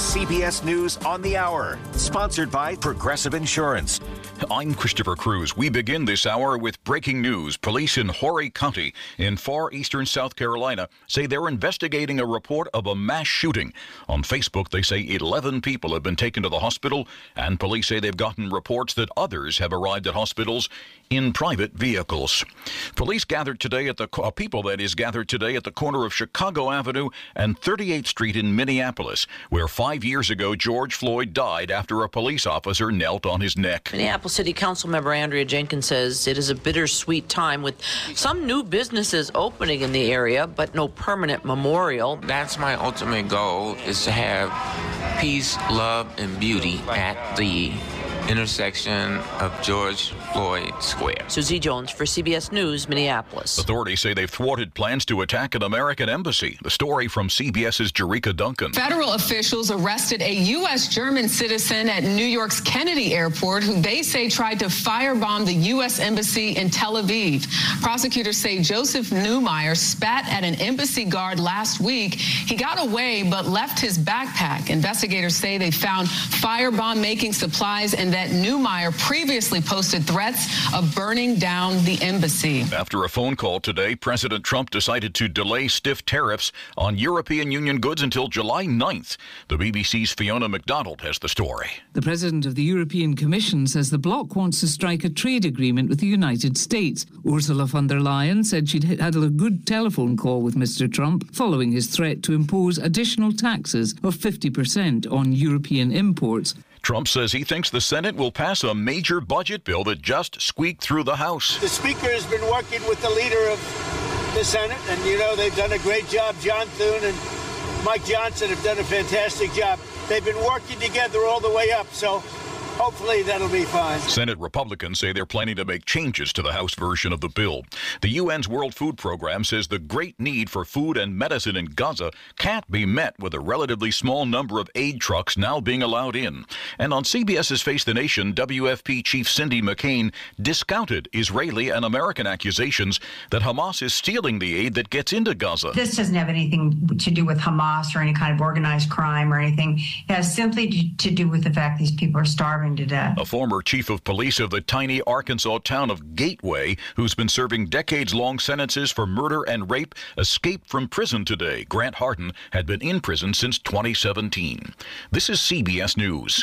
CBS News on the Hour, sponsored by Progressive Insurance. I'm Christopher Cruz. We begin this hour with breaking news. Police in Horry County in far eastern South Carolina say they're investigating a report of a mass shooting. On Facebook, they say 11 people have been taken to the hospital, and police say they've gotten reports that others have arrived at hospitals in private vehicles. Police gathered today at the gathered today at the corner of Chicago Avenue and 38th Street in Minneapolis, where 5 years ago George Floyd died after a police officer knelt on his neck. Minneapolis City Council member Andrea Jenkins says it is a bittersweet time with some new businesses opening in the area, but no permanent memorial. That's my ultimate goal, is to have peace, love, and beauty at the intersection of George Floyd Square. Susie Jones for CBS News, Minneapolis. Authorities say they've thwarted plans to attack an American embassy. The story from CBS's Jerika Duncan. Federal officials arrested a U.S. German citizen at New York's Kennedy Airport who they say tried to firebomb the U.S. embassy in Tel Aviv. Prosecutors say Joseph Neumeier spat at an embassy guard last week. He got away but left his backpack. Investigators say they found firebomb-making supplies and that Neumeier previously posted threats of burning down the embassy. After a phone call today, President Trump decided to delay stiff tariffs on European Union goods until July 9th. The BBC's Fiona MacDonald has the story. The president of the European Commission says the bloc wants to strike a trade agreement with the United States. Ursula von der Leyen said she'd had a good telephone call with Mr. Trump following his threat to impose additional taxes of 50% on European imports. Trump says he thinks the Senate will pass a major budget bill that just squeaked through the House. The Speaker has been working with the leader of the Senate, and, they've done a great job. John Thune and Mike Johnson have done a fantastic job. They've been working together all the way up, so hopefully that'll be fine. Senate Republicans say they're planning to make changes to the House version of the bill. The UN's World Food Program says the great need for food and medicine in Gaza can't be met with a relatively small number of aid trucks now being allowed in. And on CBS's Face the Nation, WFP Chief Cindy McCain discounted Israeli and American accusations that Hamas is stealing the aid that gets into Gaza. This doesn't have anything to do with Hamas or any kind of organized crime or anything. It has simply to do with the fact these people are starving to death. A former chief of police of the tiny Arkansas town of Gateway, who's been serving decades-long sentences for murder and rape, escaped from prison today. Grant Hardin had been in prison since 2017. This is CBS News.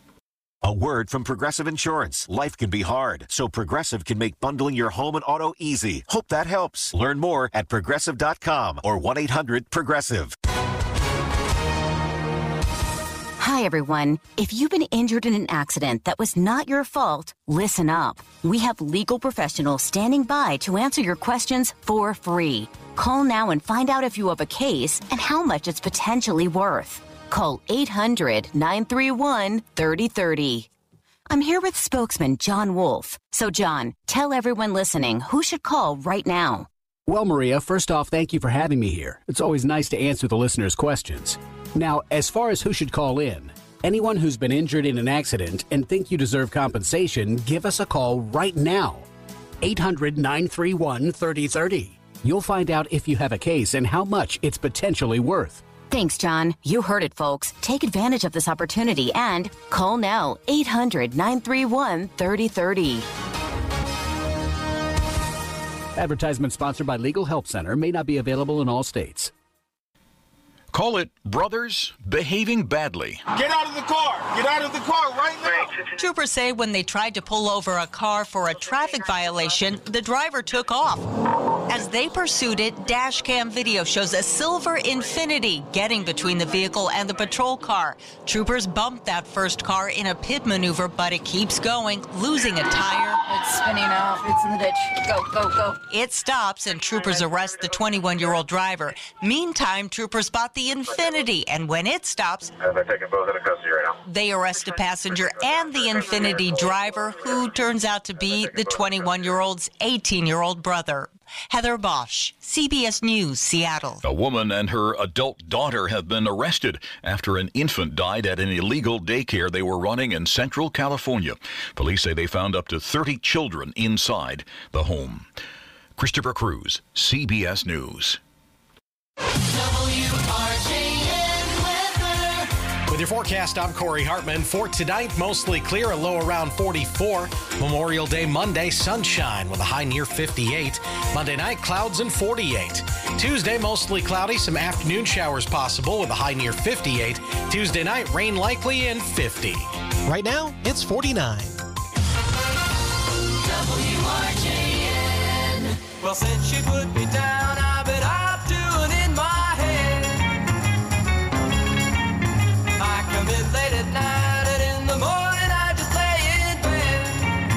A word from Progressive Insurance. Life can be hard, so Progressive can make bundling your home and auto easy. Hope that helps. Learn more at Progressive.com or 1-800-PROGRESSIVE. Hi, everyone. If you've been injured in an accident that was not your fault, listen up. We have legal professionals standing by to answer your questions for free. Call now and find out if you have a case and how much it's potentially worth. Call 800-931-3030. I'm here with spokesman John Wolf. So, John, tell everyone listening who should call right now. Well, Maria, first off, thank you for having me here. It's always nice to answer the listeners' questions. Now, as far as who should call in, anyone who's been injured in an accident and think you deserve compensation, give us a call right now. 800-931-3030. You'll find out if you have a case and how much it's potentially worth. Thanks, John. You heard it, folks. Take advantage of this opportunity and call now. 800-931-3030. Advertisement sponsored by Legal Help Center. May not be available in all states. Call it brothers behaving badly. Get out of the car! Get out of the car right now! Troopers say when they tried to pull over a car for a traffic violation, the driver took off. As they pursued it, dash cam video shows a silver Infiniti getting between the vehicle and the patrol car. Troopers bumped that first car in a pit maneuver, but it keeps going, losing a tire. It's spinning off. It's in the ditch. Go, go, go. It stops, and troopers arrest the 21-year-old driver. Meantime, troopers spot the Infiniti, and when it stops, they're taking both into custody right now. They arrest a passenger and the Infiniti driver, who turns out to be the 21-year-old's 18-year-old brother. Heather Bosch, CBS News, Seattle. A woman and her adult daughter have been arrested after an infant died at an illegal daycare they were running in Central California. Police say they found up to 30 children inside the home. Christopher Cruz, CBS News. With your forecast, I'm Corey Hartman. For tonight, mostly clear, a low around 44. Memorial Day Monday, sunshine with a high near 58. Monday night, clouds and 48. Tuesday, mostly cloudy, some afternoon showers possible with a high near 58. Tuesday night, rain likely and 50. Right now, it's 49. WRJN. Well, since she put me down, I bet I'm doing in my head. I come in late at night, and in the morning I just lay in bed.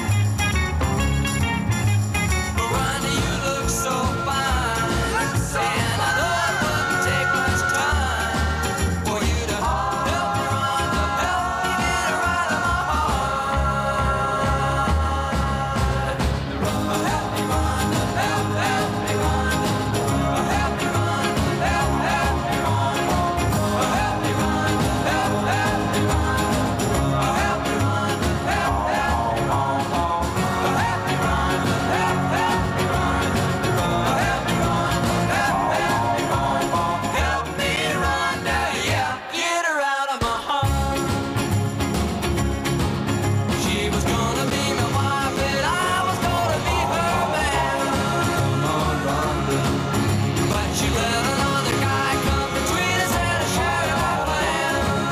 Miranda, you look so fine, and I know it wouldn't take much time for you to help me, Rhonda, help me get her out of my heart. Help me, Rhonda, help me, Rhonda. Help me, Rhonda, help me, Rhonda. Help me, Rhonda, help me, Rhonda. Help me, Rhonda, help me, Rhonda. Help me, Rhonda, help me, Rhonda. Help me, Rhonda, help me, Rhonda. Help me, Rhonda, yeah, get her out of my heart. She was gonna be my wife, and I was gonna be her man. But she let another guy come between us and I shared our plan.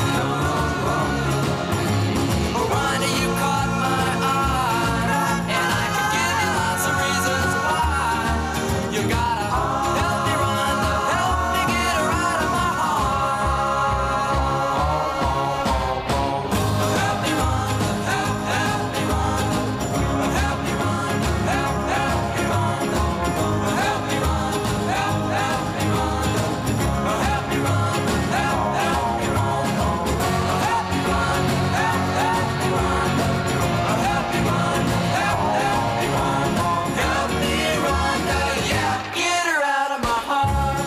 Rhonda, you caught my eye, and I could give you lots of reasons why. You gotta help me, Rhonda, help me get her out of my heart. Help me, Rhonda, help me, Rhonda. Help me, Rhonda, help me, Rhonda. Help me, Rhonda, help me, Rhonda. Help me, Rhonda, help me, Rhonda. Help me, Rhonda, help me, Rhonda. Help me, Rhonda, help me, Rhonda. Help me, Rhonda, yeah, get her out of my heart.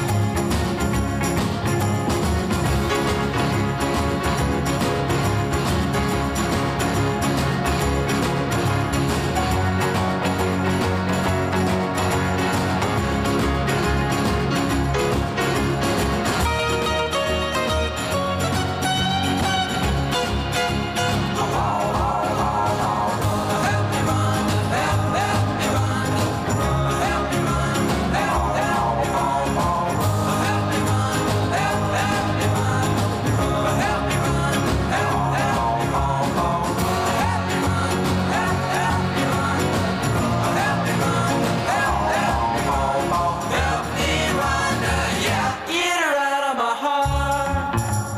Help me, Rhonda, yeah, get her out of my heart.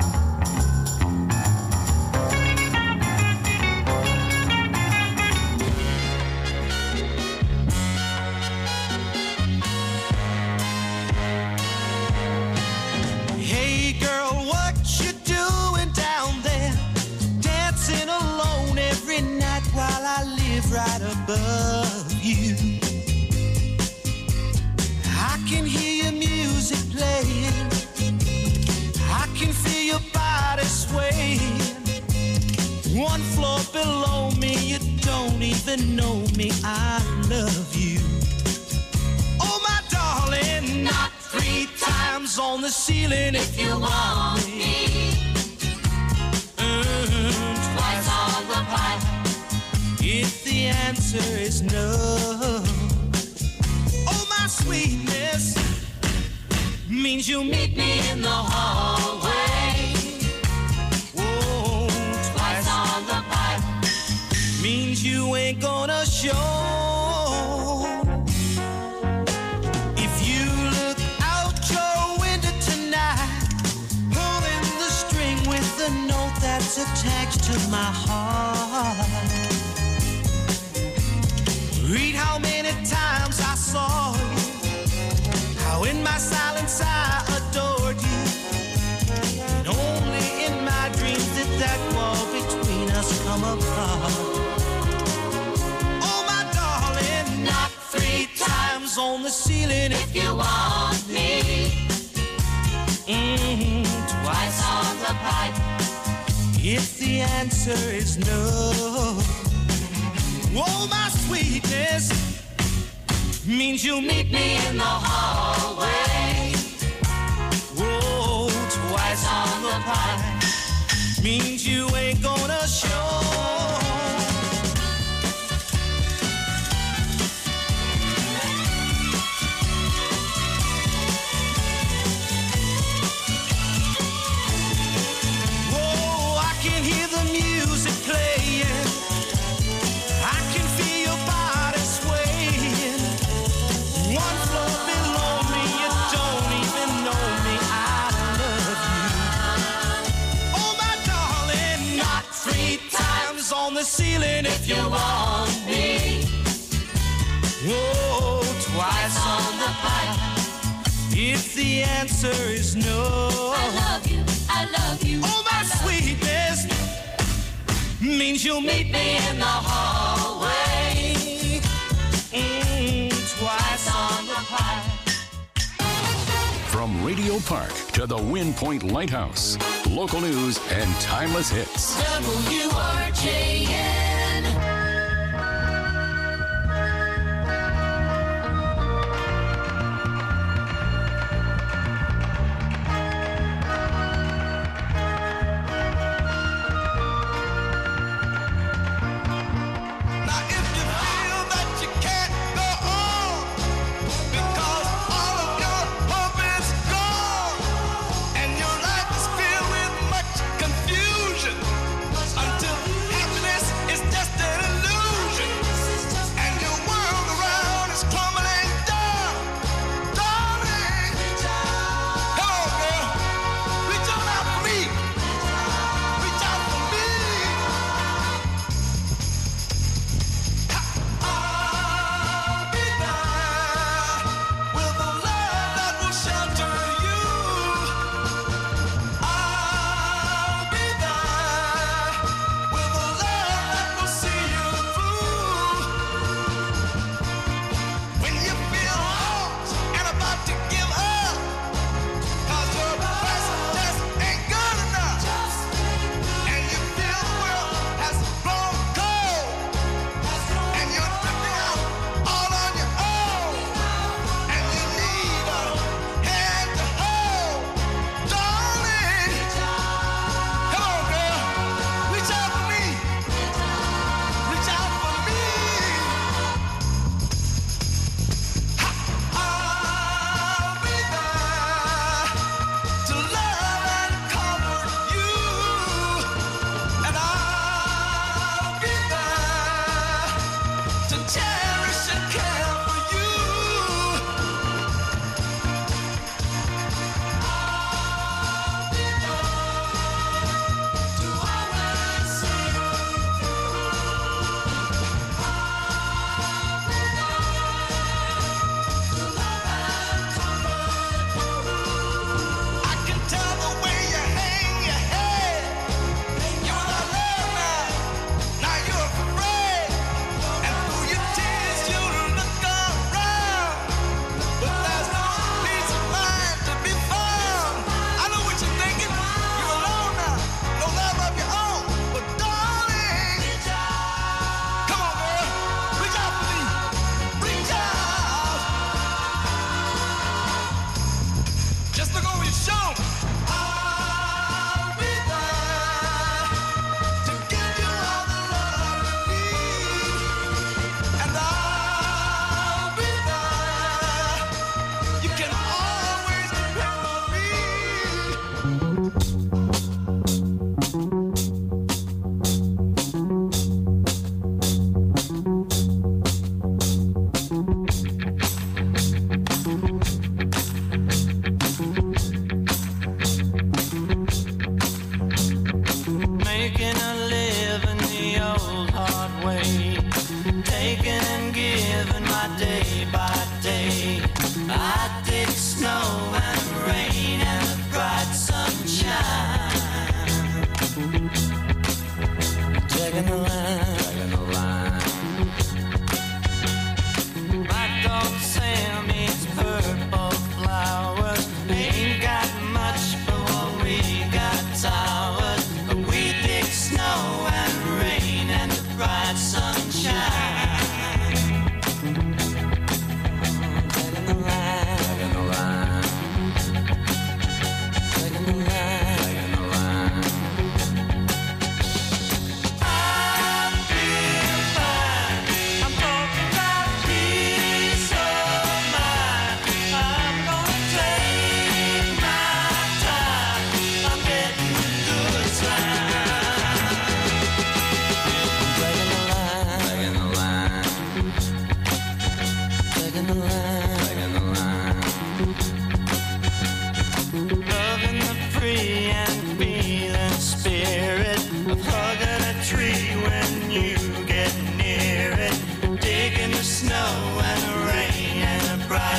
Hey girl, what you doing down there? Dancing alone every night while I live right above you. I can hear your music playing. I can feel your body swaying. One floor below me, you don't even know me. I love you. Oh, my darling, not 3 times on the ceiling if you want me. Twice on the pipe if the answer is no. Oh, my sweetness means you'll meet me in the hallway. Whoa, twice on the pipe means you ain't gonna show. If you look out your window tonight, pulling the string with the note that's attached to my heart. Read how many times I saw you, how in my silence I adored you, and only in my dreams did that wall between us come apart. Oh, my darling, not 3 times on the ceiling if you want me. Twice on the pipe if the answer is no. Oh, my sweetness means you'll meet me in the hallway. Whoa, twice on the pipe means you ain't gonna show. Oh, I can hear the music playing. I can feel your body swaying. One floor below me, you don't even know me. I love you. Oh, my darling, knock 3 times on the ceiling if you want me. Oh, twice on the pipe if the answer is no. I love you, I love you. Oh, my sweetness means you'll meet me in the hallway. Twice on the pipe. From Radio Park to the Wind Point Lighthouse, local news and timeless hits. WRJN. Now, if you feel that you can't go on because all of your hope is gone and your life is filled with much confusion until happiness is just an illusion and your world around is crumbling down, darling, come on, girl, reach on out for me, reach out for me. I'll be there with a love that will shelter you. I'll be there with a love that will see you through. When you feel lost and about to give up, 'cause your present just ain't good enough, and you feel the world has grown cold. And you're drifting out all on your own. And you need a hand to hold. Darling, come on, girl. Reach out for me. Reach out for me. I'll be there to love and comfort you. And I'll be there to cherish and care for you. I'll be there to always see you through. I'll be there to love and comfort you. I can tell the way you hang your head. You're not love now. Now you're afraid. And through your tears you look around, but there's no peace of mind to be found. I know what you're thinking. You're alone now, no love of your own. But darling, come on, girl, reach out for me, reach out. Just look over your shoulder. I'll be there to give you all the love you need. And I'll be there. You can always depend on me. Making a living the old hard way, taking and giving my day by day. I take snow and rain and the bright sunshine. Taking the line. My dog Sam eats purple flowers. Ain't got much, but what we got towers. We dig snow and rain and the bright sunshine. Taking the line.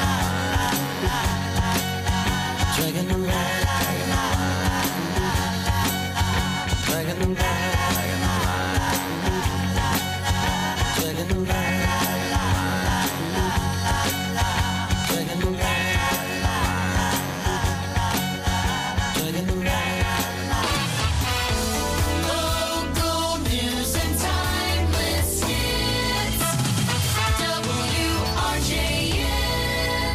Dragging them back. Dragging them back. Dragging them back. Dragging them back. Dragging them back. Local news and timeless hits. WRJN.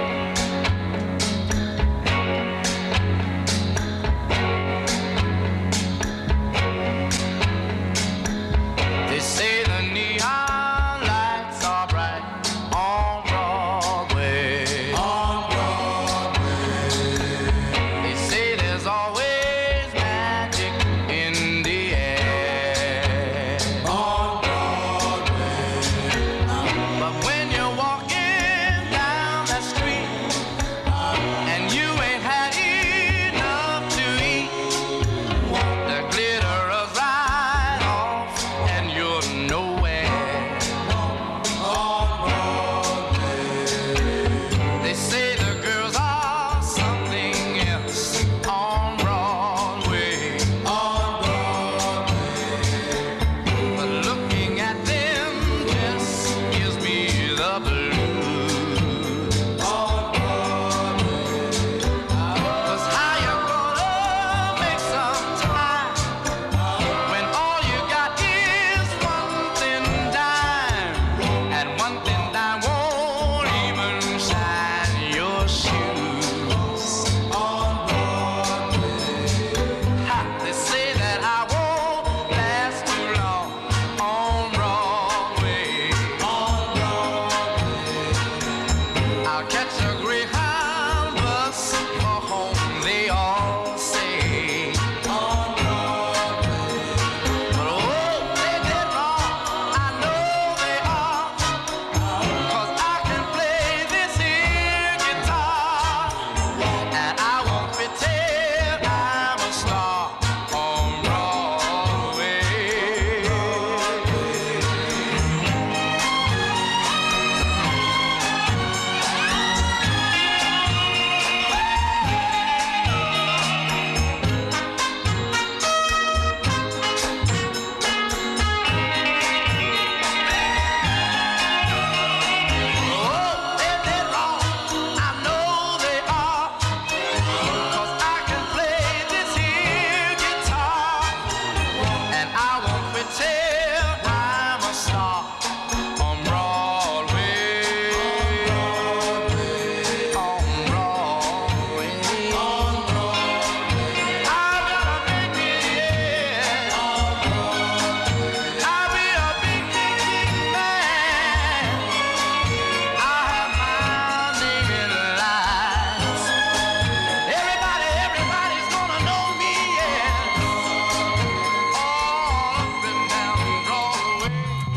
They say the neon lights are bright on Broadway. On Broadway. They say there's always magic in the air. On Broadway. But when you're walking down that street and you ain't had enough to eat, the glitter is right off and you're nowhere. They say the girls are something else on Broadway. But looking at them just gives me the blues. 'Cause how you gonna make some time when all you got is one thin dime, and one thin dime won't even shine your shoes. Ha, they say that I won't last too long on Broadway. I'll catch a Greyhound bus for home, they all say. But oh, they did wrong, I know they are, 'cause I can play this here guitar, and I won't pretend I'm a star on Broadway. Oh, they did wrong, I know they are, 'cause I can play this here guitar, and I won't pretend I'm a star on Broadway. On Broadway. I'm gonna make it, yeah. I'll be a big, big, big man. I have my name in lights. Everybody's gonna know me, yeah. All up and down Broadway.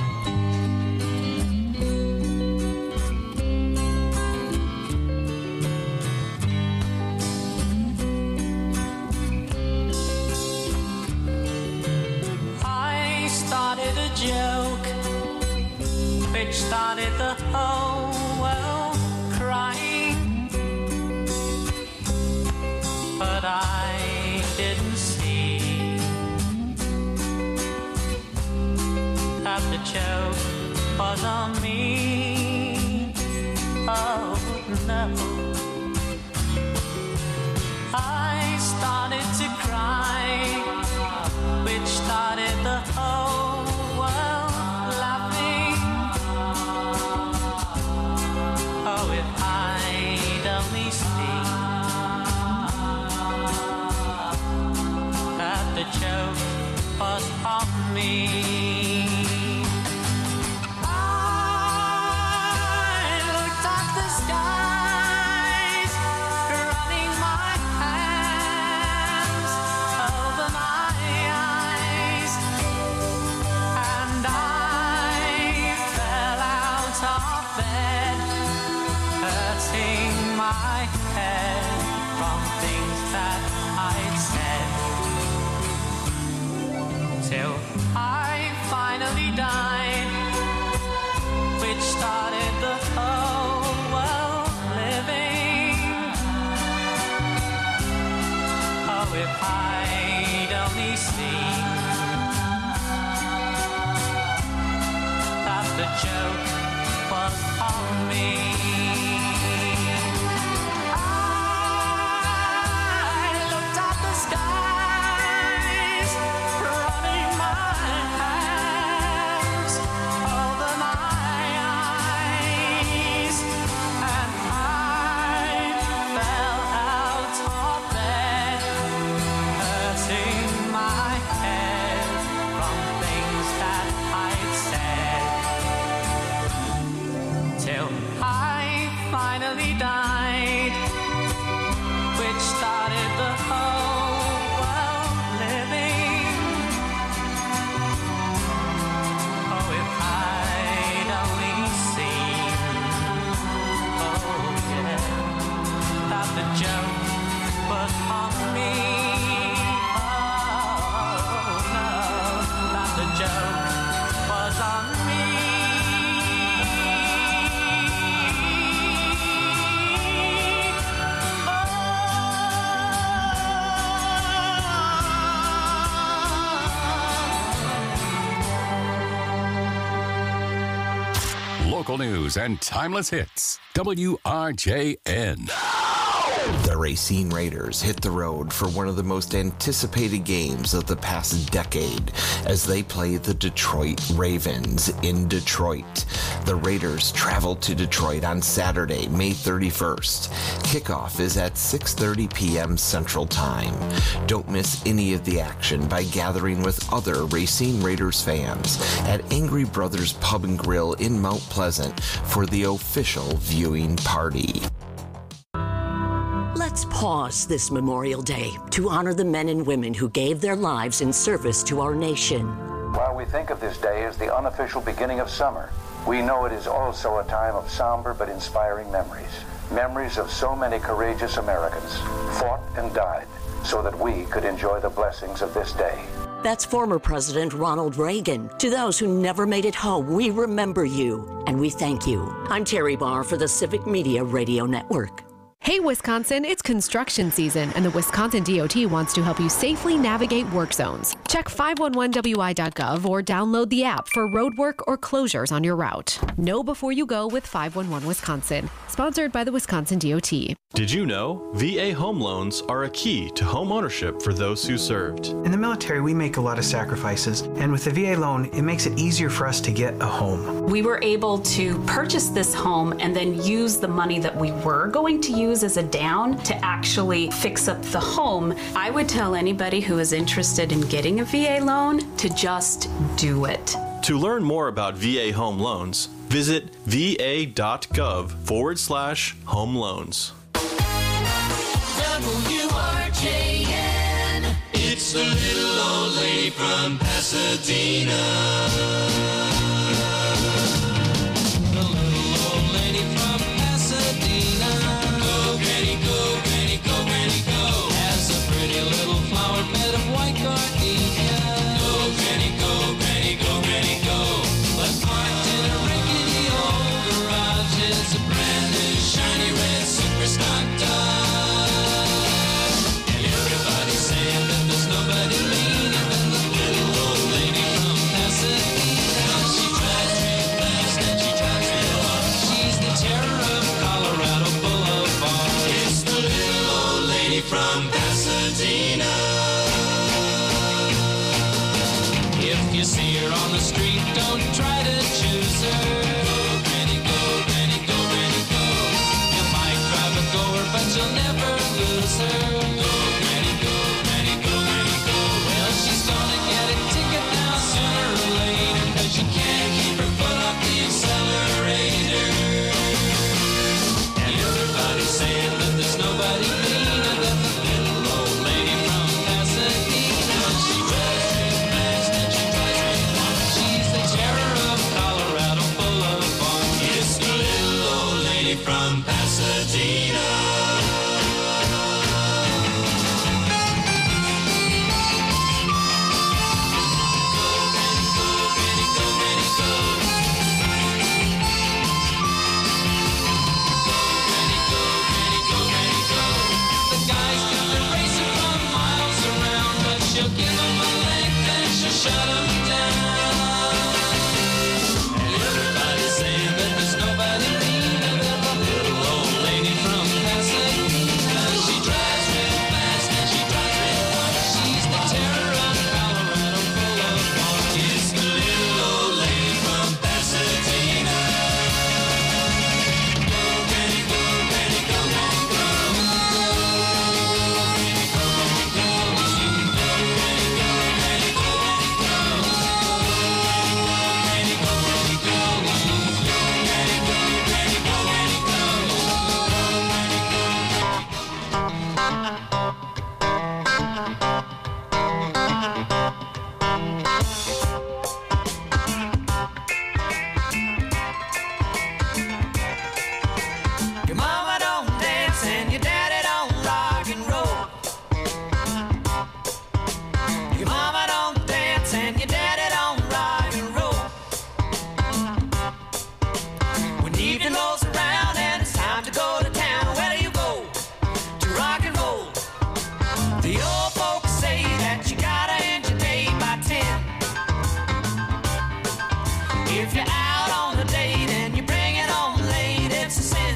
I started a joke which started the whole world crying, but I didn't see that the joke was on me. Oh no. I started to cry, which started the whole world laughing. Oh, if I'd only seen only seen that the joke was on me. I looked at the skies, running my hands over my eyes, and I fell out of bed, hurting my head from things that I'd said, till I finally died, which started the whole world living. Oh, if I'd only seen, oh yeah, that the joke was on me. Oh no, that the joke was on me. Local news and timeless hits. WRJN. The Racine Raiders hit the road for one of the most anticipated games of the past decade as they play the Detroit Ravens in Detroit. The Raiders travel to Detroit on Saturday, May 31st. Kickoff is at 6:30 p.m. Central Time. Don't miss any of the action by gathering with other Racine Raiders fans at Angry Brothers Pub and Grill in Mount Pleasant for the official viewing party. Let's pause this Memorial Day to honor the men and women who gave their lives in service to our nation. While we think of this day as the unofficial beginning of summer, we know it is also a time of somber but inspiring memories. Memories of so many courageous Americans fought and died so that we could enjoy the blessings of this day. That's former President Ronald Reagan. To those who never made it home, we remember you and we thank you. I'm Terry Barr for the Civic Media Radio Network. Hey, Wisconsin, it's construction season, and the Wisconsin DOT wants to help you safely navigate work zones. Check 511wi.gov or download the app for road work or closures on your route. Know before you go with 511 Wisconsin. Sponsored by the Wisconsin DOT. Did you know VA home loans are a key to home ownership for those who served? In the military, we make a lot of sacrifices, and with the VA loan, it makes it easier for us to get a home. We were able to purchase this home and then use the money that we were going to use as a down to actually fix up the home. I would tell anybody who is interested in getting a VA loan to just do it. To learn more about VA home loans, visit va.gov/home loans. WRJN. It's the little old lady from Pasadena. The little old lady from Pasadena. Go, Granny, go, Granny, go, Granny, go. Has a pretty little flower bed of white gardenia. Go, Granny, go, Granny, go, Granny, go. But parked in a rickety old garage is a brand new shiny red super stock Dodge. From Pasadena. If you see her on the street, don't try to choose her. Go, Granny, go, Granny, go, Granny, go. You might drive a goer, but you'll never lose her. Go, Granny, go, Granny, go, Granny, go. Well, she's gonna get a ticket now sooner or later, 'cause she can't keep her foot off the accelerator. And everybody's saying that there's nobody meaner than the little old lady from Pasadena. She drives real fast and she drives real fast. She's the terror of Colorado Boulevard. shut 'em down. And everybody's saying that there's nobody meaner than the little old lady from Pasadena. She drives real fast and she drives real far. She's the terror of Colorado Boulevard. It's the little old lady from Pasadena. Go, Granny, go, Granny, come on, go. Granny, come on, go. She can go, Granny, go, Granny, go, Granny, go. Granny, go, Granny, go. She can go, Granny, go, Granny, go, Granny, go. Your mama don't dance and your daddy don't rock and roll. Your mama don't dance and your daddy don't rock and roll. When evening rolls around and it's time to go to town, where do you go? To rock and roll. The old folks say that you gotta end your day by 10. If you're out on a date and you bring it home late, it's a sin.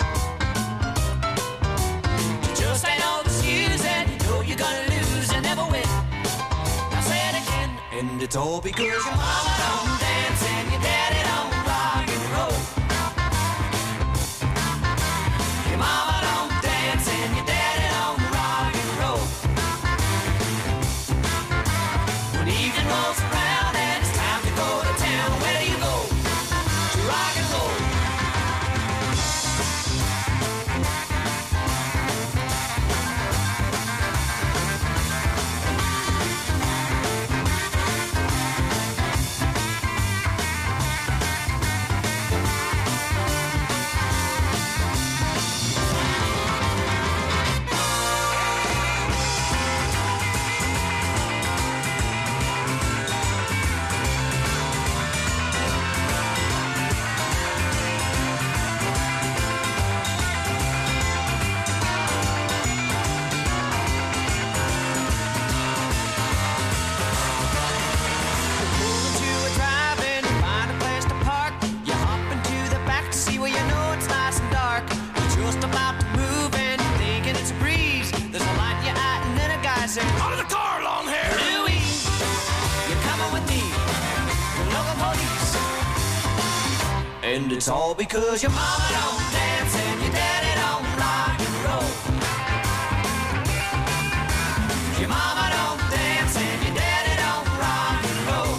You just ain't no excuse and you know you're gonna lose and never win. Now say it again. And it's all because your mama don't dance and your daddy don't rock and roll. Your mama don't dance and your daddy don't rock and roll. When evening rolls around and it's time to go to town, where do you go? To rock and roll. Pull into a drive-in, find a place to park. You hop into the back to see where you know it's nice and dark. You're just about to move and you're thinking it's a breeze. There's a light in your eye and then a guy says, out of the car, long hair! Louie, you're coming with me. The local police. And it's all because your mama don't dance and your daddy don't rock and roll. Your mama don't dance and your daddy don't rock and roll.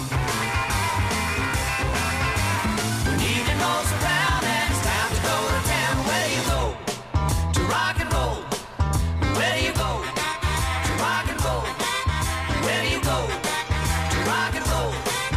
When evening rolls around and it's time to go to town, where do you go? To rock and roll. Where do you go? To rock and roll. Where do you go? To rock and roll.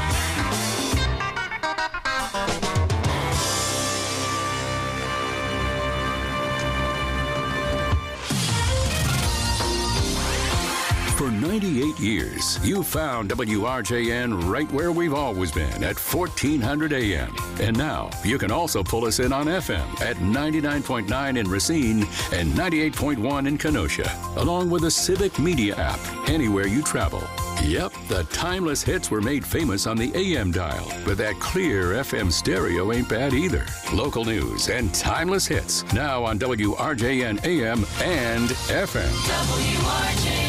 For 98 years, you found WRJN right where we've always been at 1400 AM. And now you can also pull us in on FM at 99.9 in Racine and 98.1 in Kenosha, along with the Civic Media app anywhere you travel. Yep, the timeless hits were made famous on the AM dial, but that clear FM stereo ain't bad either. Local news and timeless hits now on WRJN AM and FM. WRJN.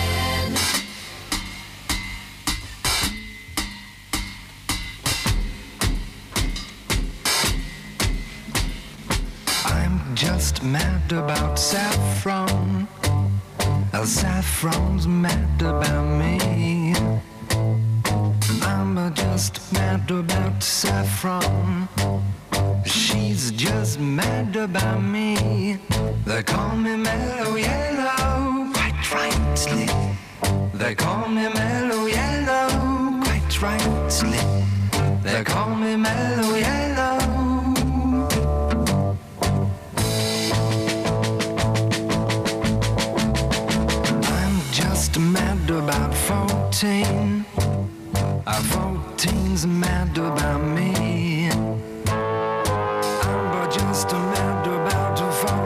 I'm just mad about saffron. Saffron's mad about me. I'm just mad about saffron. She's just mad about me. They call me Mellow Yellow, quite rightly. They call me Mellow Yellow, quite rightly. They call me Mellow Yellow. Mad about 14. 14's mad about me. I'm just mad about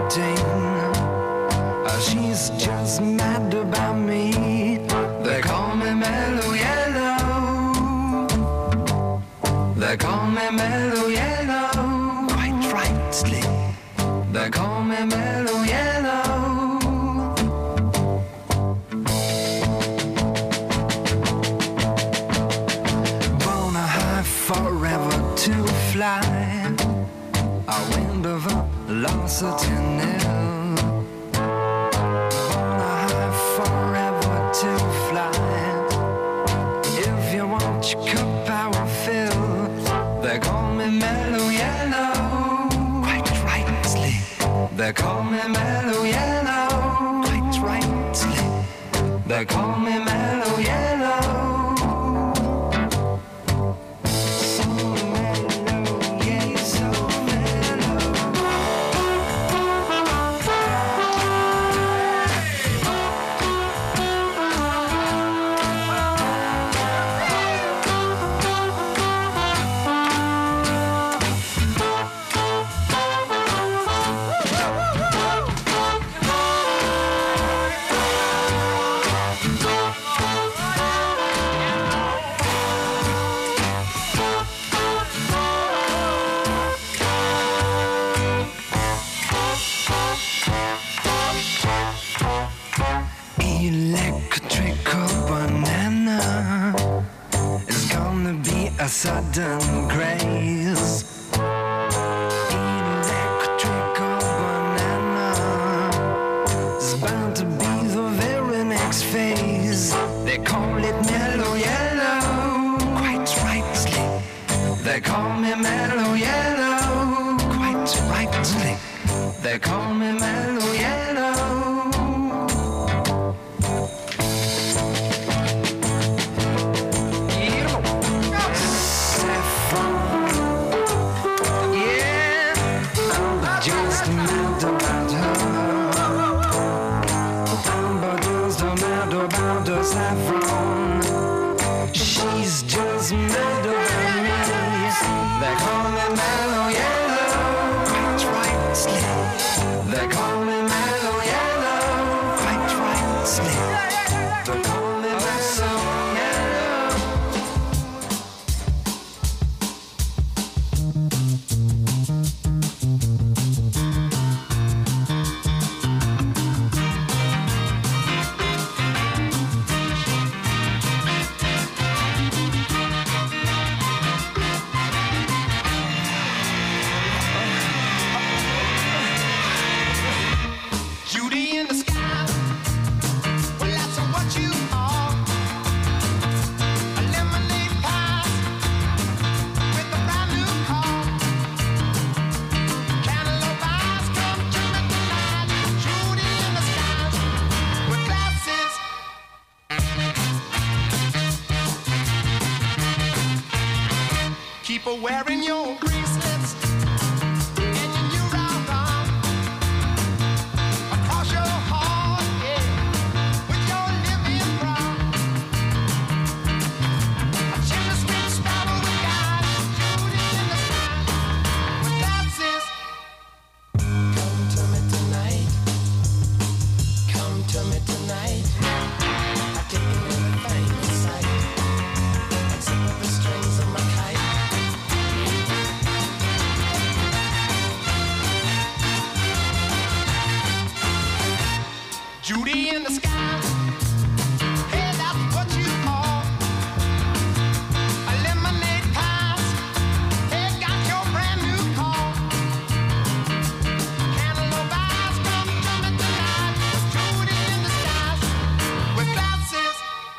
14. She's just mad about me. They call me Mellow Yellow. They call me Mellow Yellow, quite rightly. They call me Mellow Yellow. Born high forever to fly, a wind of velocity nil. Born high forever to fly. If you want your cup, I will fill. They call me Mellow Yellow, quite rightly. They call me Mellow Yellow, quite rightly. They call me Mellow Yellow. Electrical banana is gonna be a sudden grace. Electrical banana is bound to be the very next phase. They call it Mellow Yellow, quite rightly. They call me Mellow Yellow, quite rightly. They call me Mellow Yellow. Saffron, she's just mad about me. They call me Mellow Yellow, quite rightly. They call me Mellow Yellow, quite rightly. They call me Mellow Yellow. Judy in the sky, well that's what you are. A lemonade pie with a brand new car. Cantaloupe eyes come to me tonight. Judy in the sky with glasses. Keep her wearing your bracelets and your new round arm. Across your heart, yeah, with your living brown. A chimney sweet sparrow with guys, Judy in the sky, with glasses. Come to me tonight. Come to me tonight. I've taken everything in sight. I'm sick of the strings of my kite. Judy in the sky, hey, that's what you are. A lemonade pie, hey, got your brand new car. Cantaloupe eyes come to me tonight. Judy in the sky, with glasses.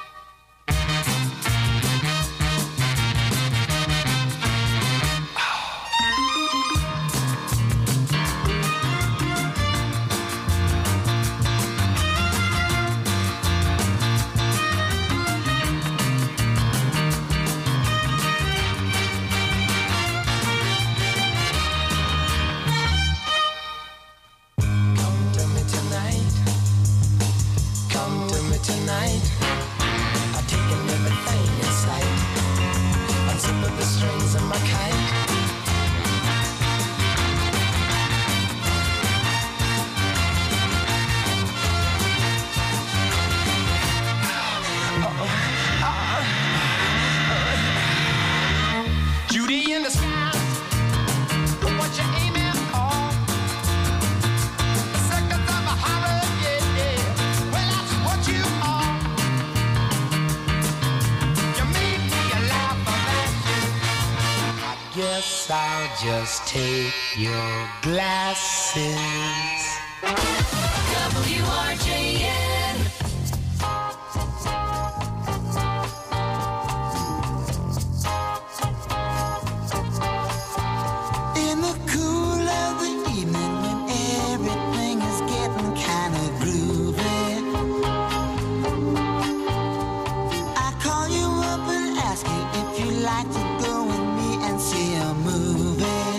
Tonight, I've taken everything in sight. Unzip the strings of my kite. Judy guess I'll just take your glasses. WRJN. In the cool of the evening when everything is getting kind of groovy, I call you up and ask you if you'd like to go with me and see a movie.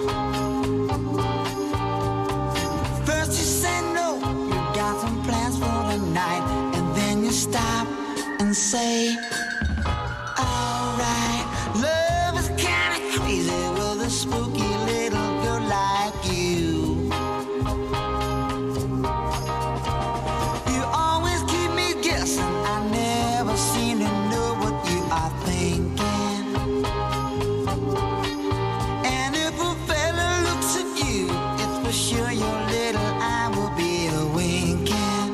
First you say no, you got some plans for the night, and then you stop and say, alright, love is kinda crazy with a spooky little girl like you. You always keep me guessing, I never seem to know what you are thinking. And if a fella looks at you, it's for sure your little eye will be a-winking.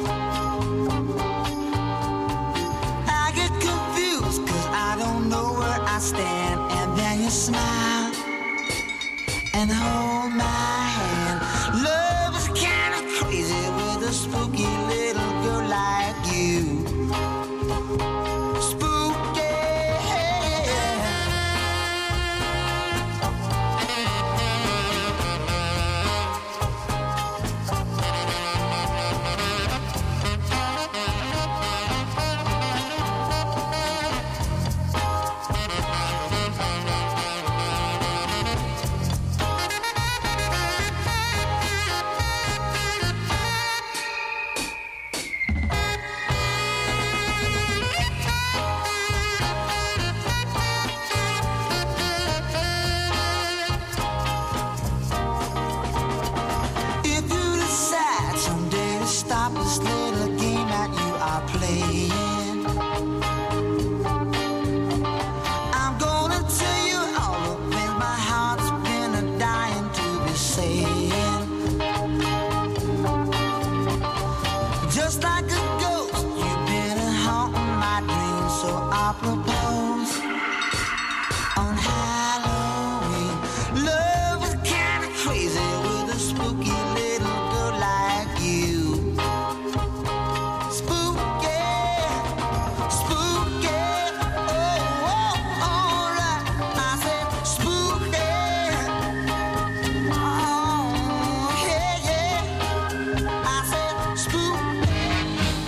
I get confused 'cause I don't know where I stand, and then you smile and hold my hand. Love is kinda crazy with a spooky little girl like you. Spooky. If you decide someday to stop this little game that you are playing, I'm gonna tell you all the things my heart's been dying to be saying. Just like a ghost, you've been haunting my dreams, so I propose on Halloween. Love is kinda crazy with a spooky little girl like you. Spooky, spooky, oh, oh, alright. I said spooky, oh, yeah, yeah. I said spooky.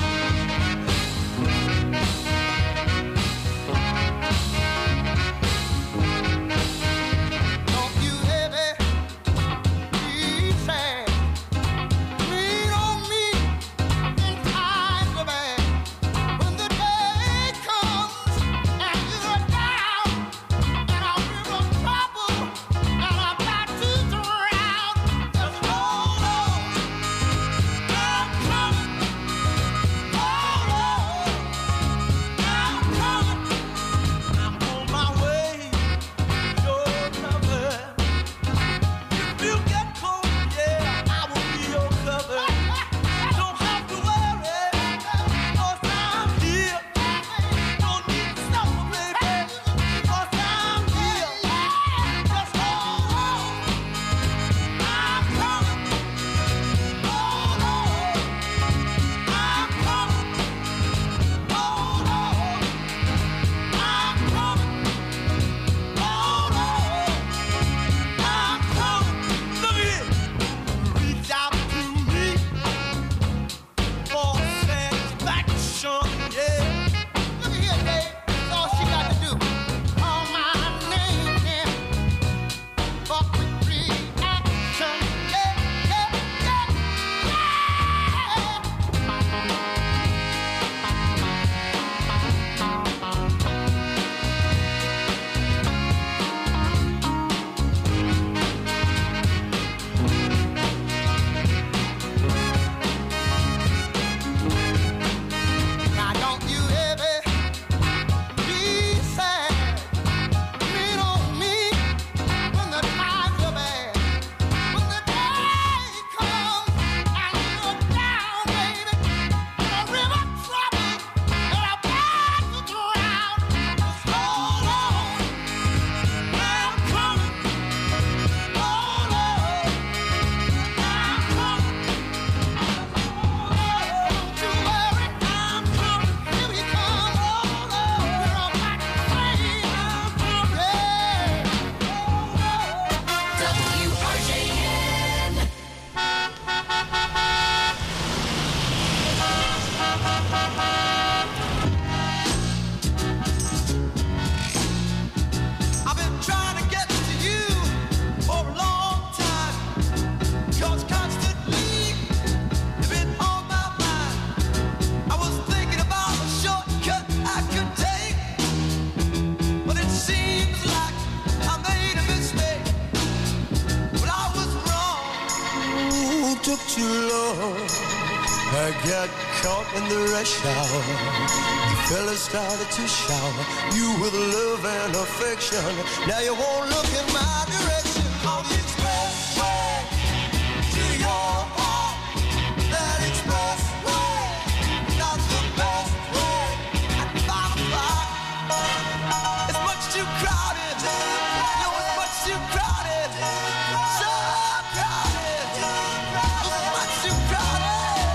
I got caught in the rush hour. The fella started to shower you with love and affection. Now you won't look in my direction on the expressway to your heart. That expressway, not the best way. At 5 o'clock, it's much too crowded. No, it's much too crowded. So crowded. It's much too crowded.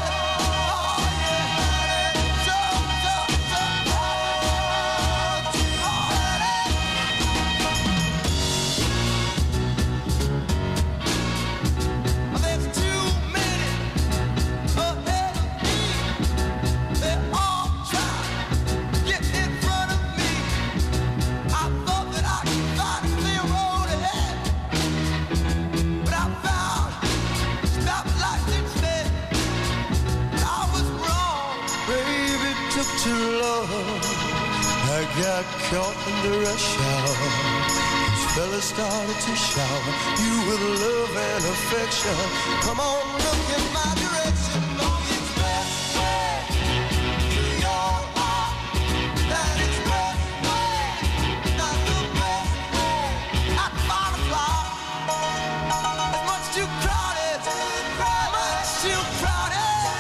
Too long, I got caught in the rush hour. This fella started to shower you with love and affection. Come on, look in my direction on the expressway to your heart. That expressway, not the best way. At 5 o'clock, it's much too crowded, much too crowded.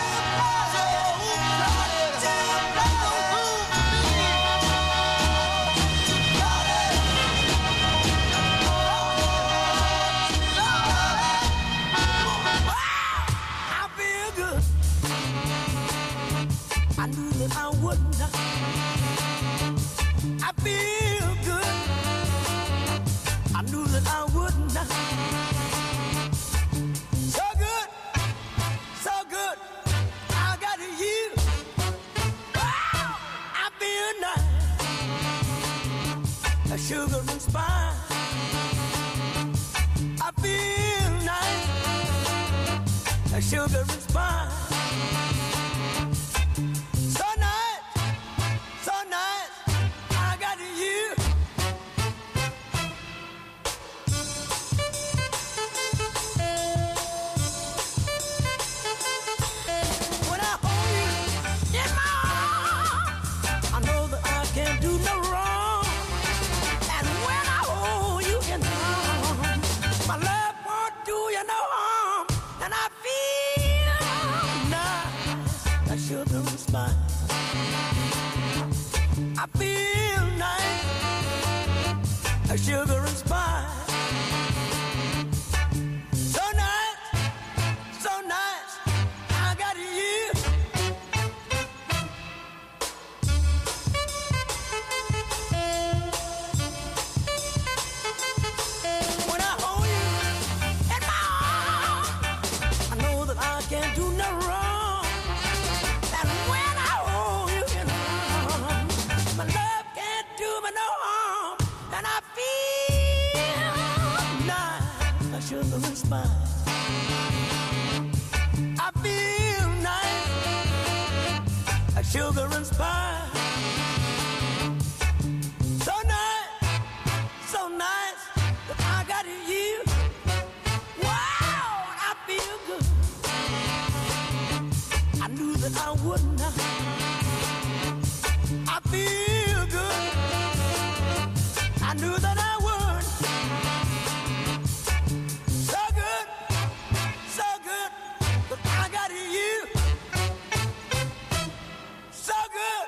Sugar and spice. I feel nice. Sugar and spice. So nice, so nice. I got you. When I hold you in my arms, I know that I can't do no wrong. My love won't do you no harm, and I feel nice, like sugar and spice. I feel nice, like sugar and spice. So nice, so nice, I got you. Can't do no wrong, and when I hold you in arms, my love can't do me no harm, and I feel nice, like sugar and spice. I feel nice, like sugar and spice. So nice, so nice, that I got you. Wow, I feel good. I knew that I would not. I feel good. I knew that I would. So good, but I got you. So good,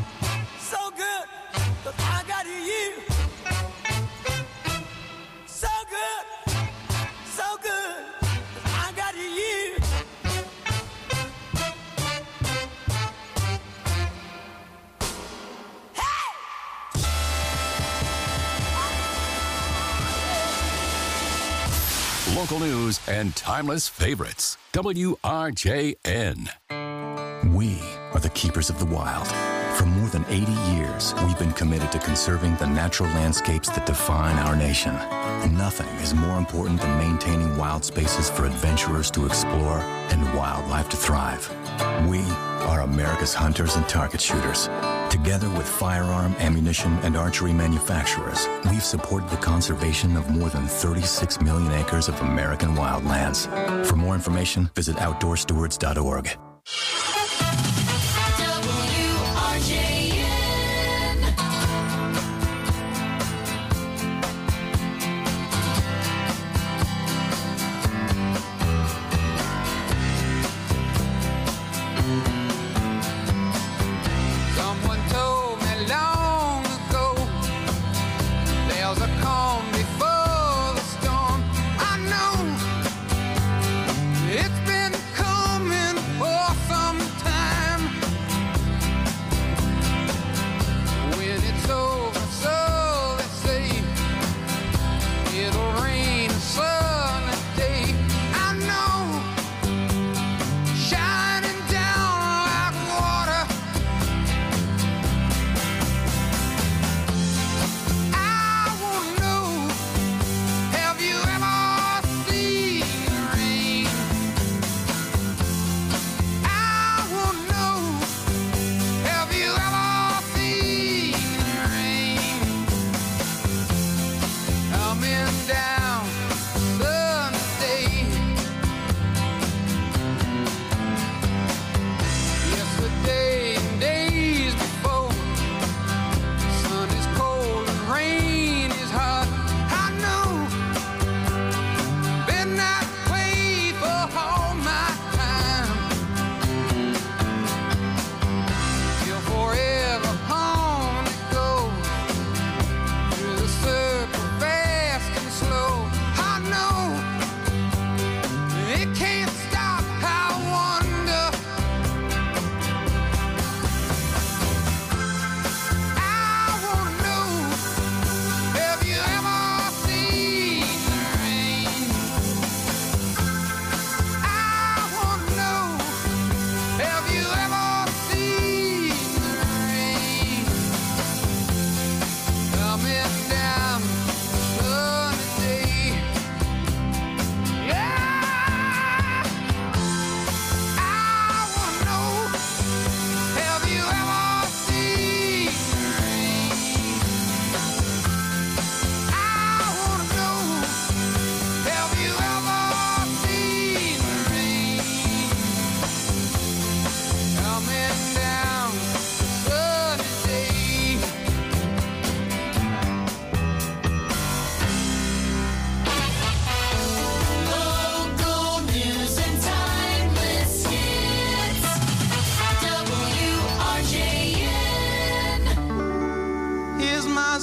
but I got you. So good, but I got you. Local news and timeless favorites. WRJN. We are the keepers of the wild. For more than 80 years, we've been committed to conserving the natural landscapes that define our nation. Nothing is more important than maintaining wild spaces for adventurers to explore and wildlife to thrive. We are America's hunters and target shooters. Together with firearm, ammunition, and archery manufacturers, we've supported the conservation of more than 36 million acres of American wildlands. For more information, visit outdoorstewards.org.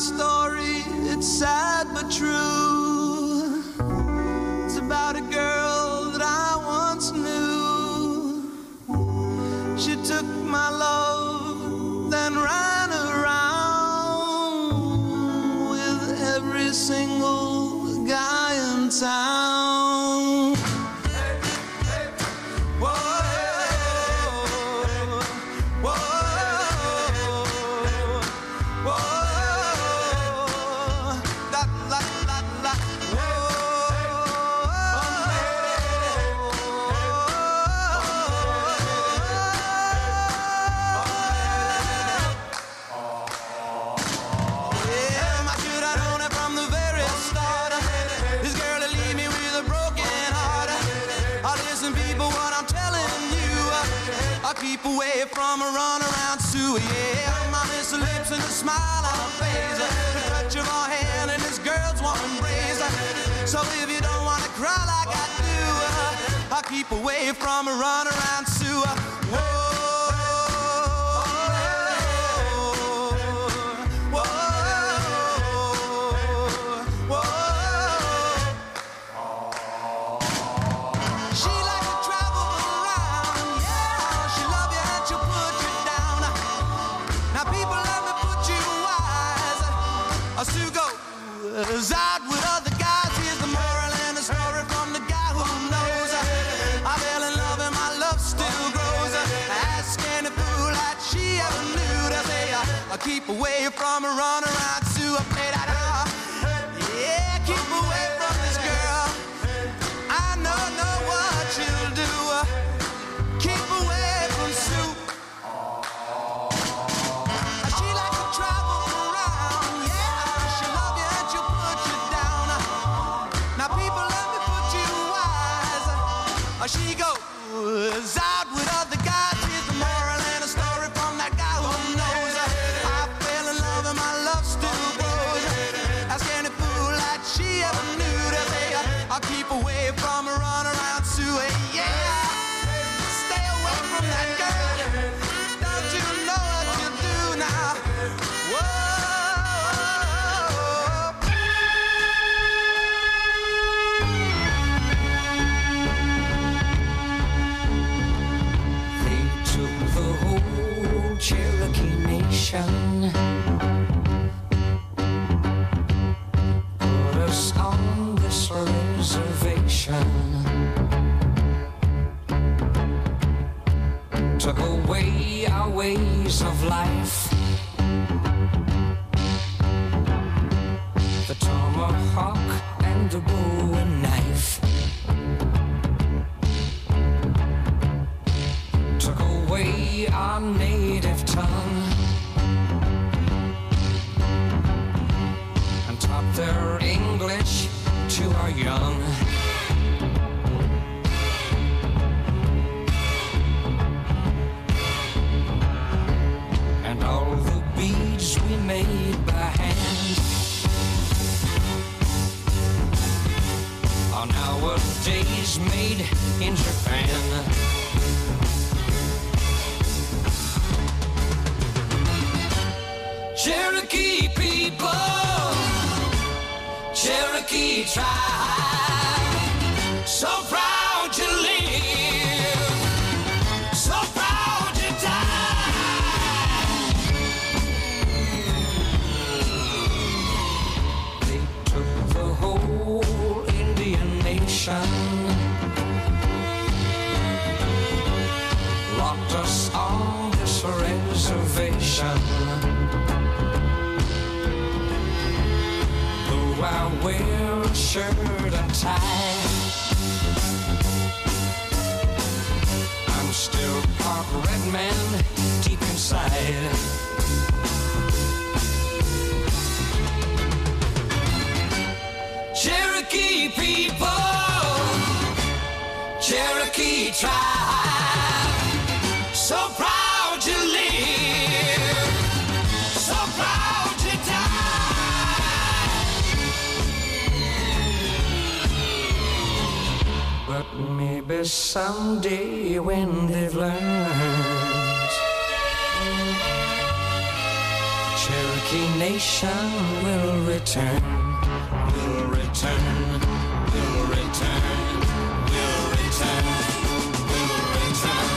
story, it's sad but true. It's about a girl that I once knew. She took my love, then ran around with every single guy in town. Keep away from a runaround Sue, yeah. My miss her lips and a smile on her face, the touch of her hand and this girl's warm embrace. So if you don't want to cry like I do, I'll keep away from a runaround Sue. Sue goes out with other guys. Here's the moral and the story from the guy who knows. I fell in love and my love still grows. Ask any fool that she ever knew to say I'll keep away from a runaround Sue. I played that yeah, keep away from this girl. I know what she'll do. Keep away from Sue. She like to travel around, yeah. She'll love you and she'll put you down. Now people, let me put you wise. She goes out with other guys. Here's the moral and a story from that guy who knows. I fell in love and my love still grows. Ask any fool that she ever knew to say I'll keep away from a runaround Sue, yeah. Stay away from that girl. Don't you know what you do now? They took the whole Cherokee Nation, put us on this reservation, took away our ways of life. The tomahawk and the bowie knife took away our native tongue and taught their English to our young. And all the beads we made by hand are nowadays made in Japan. Cherokee people, Cherokee tribe, so proud to live, so proud to die. They took the whole Indian nation, locked us on this reservation. Though I wear a shirt and tie, I'm still part red man deep inside. Cherokee people, Cherokee tribe, so proud to live, so proud to die. But maybe someday when they've learned, Cherokee Nation will return, will return, will return, will return, will return.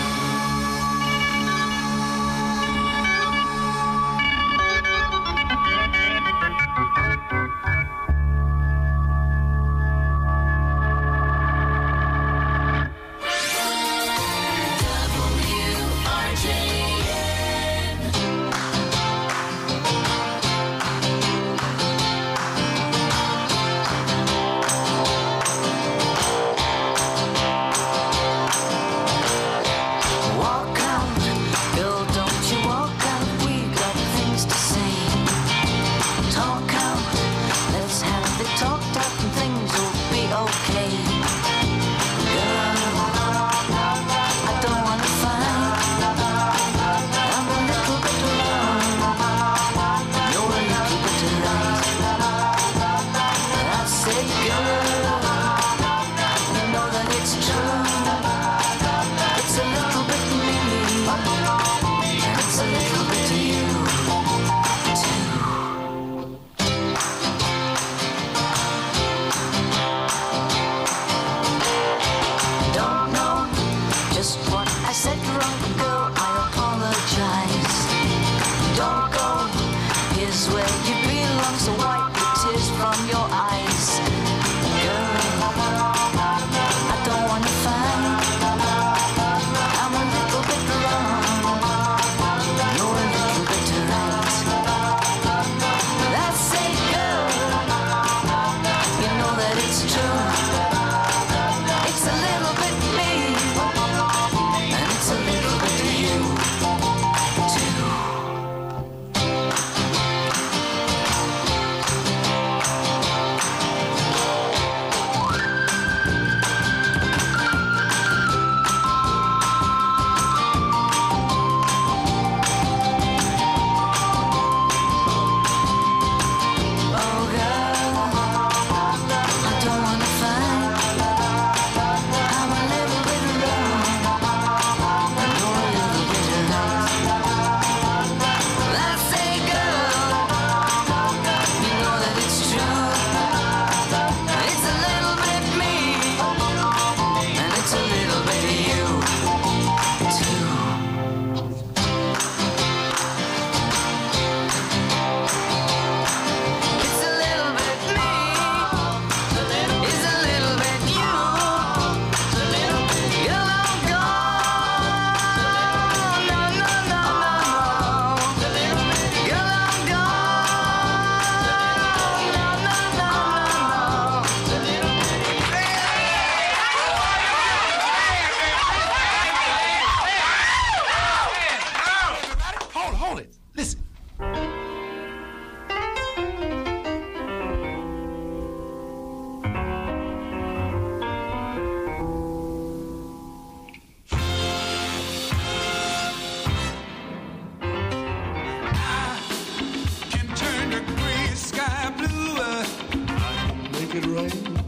Make it rain.